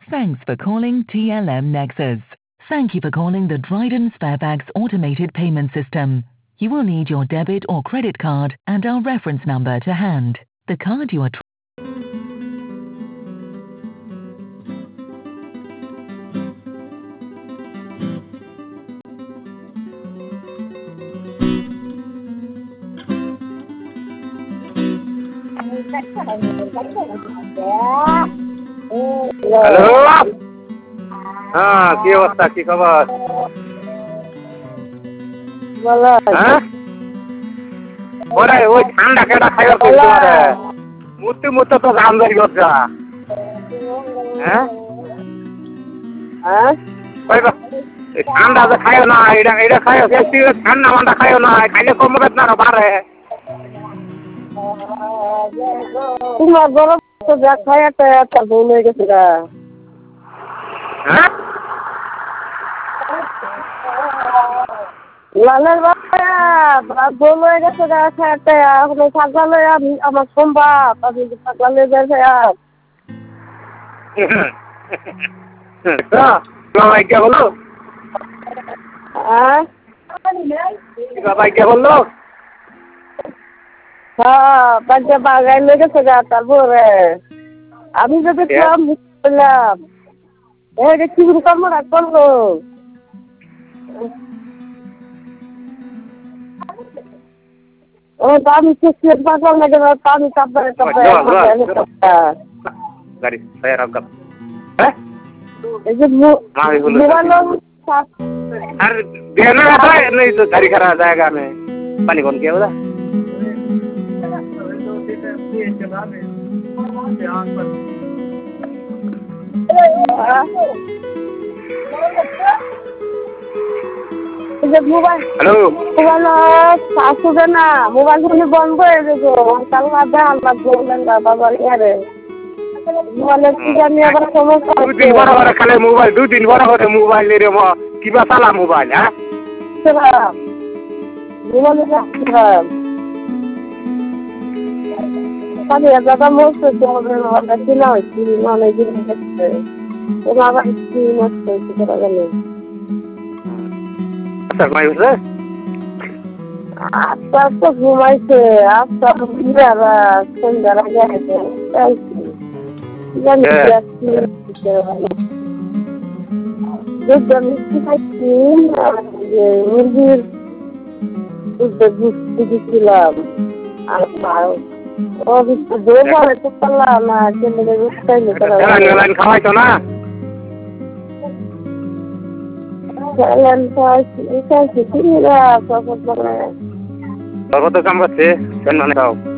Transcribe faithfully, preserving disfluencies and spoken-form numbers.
Thanks for calling T L M Nexus. Thank you for calling the Dryden Sparebags automated payment system. You will need your debit or credit card and our reference number to hand. The card you are tr- hello. হ্যাঁ, কি অবস্থা, কি খবর? হ্যাঁ, ওরে ওই ঠান্ডা কেটা খাইবার কইছো রে? মুতে মুতে তো জাম ধরি গজা। হ্যাঁ হ্যাঁ কইবা এই ঠান্ডা যে খাইও না, এটা এটা খাইও, বেশি ঠান্ডা মান্ডা খাইও না, খাইলে কমবে না বাড়ে। তোমার গরম তো যা খায় একটা একটা ভুল হয়ে গেছে গা। হ্যাঁ লালের বাবা ভুল হয়ে গেছে গা, একটা এখন পাগলা লয়ে আমি আমার সম্ভব আমি পাগলা লয়ে যাই আর বাবা কে বলো? হ্যাঁ বাবা কে বললো? হ্যাঁ বাচ্চা বাগাই লয়ে গেছে গা। তারপরে আমি যদি বললাম এই যে কি কর্মটা করলো ও আমি চেষ্টা পাগলা লাগে না, আমি কাপড়ে কাপড়ে গাড়ি ফায়ার আপ কাপ। হ্যাঁ এই যে মোবাইল আর দেনা আছে नहीं तो गाड़ी खरा जाएगा में पानी कौन किया बोला? মোবাইল হ্যালো মোবাইল আসবে না, মোবাইল ফোনে বন্ধ হয়ে গেছে। কাল রাতে আল্লাহ বললেন বাবা ইয়ারে মোবাইলের কি জানি আবার সমস্যা দুদিন বড় বড় খালে মোবাইল, দুদিন বড় বড় মোবাইল রে মো কিবা চালা মোবাইল। হ্যাঁ মোবাইলের খারাপ খালি দাদা মরছে তোমাদের ওটা কিনা হয়েছি অনেক দিন দেখছে ওরা আবার কি নষ্ট হয়েছে করা গেল। আচ্ছা ভাই বুঝলে আস্তে আস্তে ঘুমাইছে, আস্তে আস্তে সন্ধ্যার আগে আছে জানি দুধ মিষ্টি খাইছি, মুরগির দুধ দিচ্ছিলাম আর ও দৌড় তো পারলাম না, ছেলে খাওয়াইতো না খাইছি সর্বত কাম করছে।